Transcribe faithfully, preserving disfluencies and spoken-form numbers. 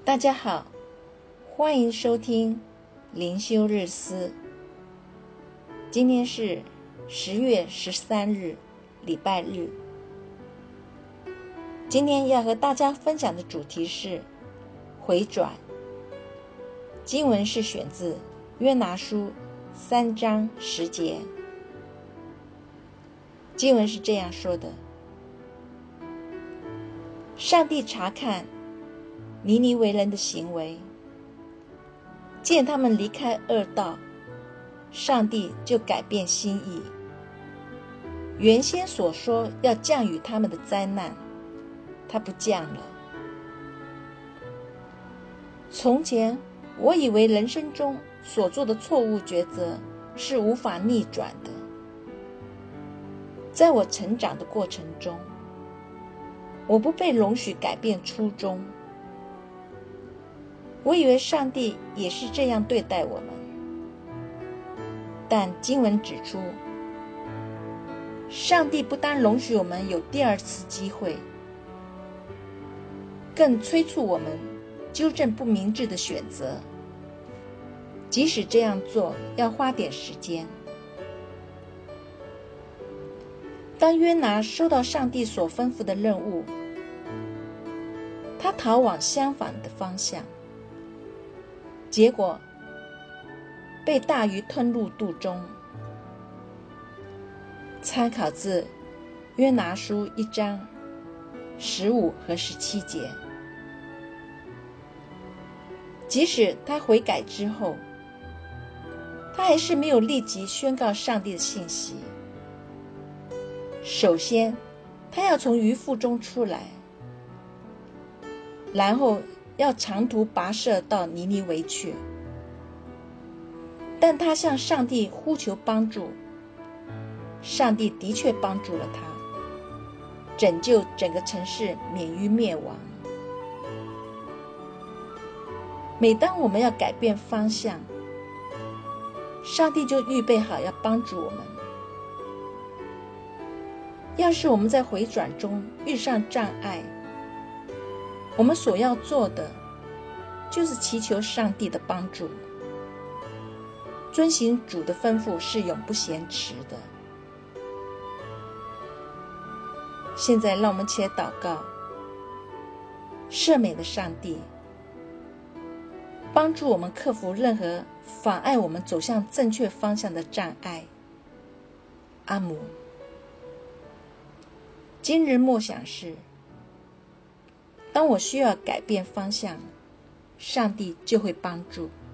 大家好，欢迎收听灵修日思。今天是十月十三日，礼拜日。今天要和大家分享的主题是回转。经文是选自约拿书三章十节。经文是这样说的：上帝查看尼尼微人的行为，见他们离开恶道，上帝就改变心意。原先所说要降与他们的灾难，他不降了。从前我以为人生中所做的错误抉择是无法逆转的。在我成长的过程中，我不被容许改变初衷。我以为上帝也是这样对待我们，但经文指出，上帝不单容许我们有第二次机会，更催促我们纠正不明智的选择，即使这样做要花点时间。当约拿收到上帝所吩咐的任务，他逃往相反的方向，结果被大鱼吞入肚中。参考自约拿书一章十五和十七节。即使他悔改之后，他还是没有立即宣告上帝的信息。首先，他要从鱼腹中出来，然后要长途跋涉到尼尼微去。但他向上帝呼求帮助，上帝的确帮助了他，拯救整个城市免于灭亡。每当我们要改变方向，上帝就预备好要帮助我们。要是我们在回转中遇上障碍，我们所要做的就是祈求上帝的帮助。遵行主的吩咐是永不嫌迟的。现在让我们且祷告。赦免的上帝，帮助我们克服任何妨碍我们走向正确方向的障碍。阿们。今日默想是：当我需要改变方向，上帝就会帮助。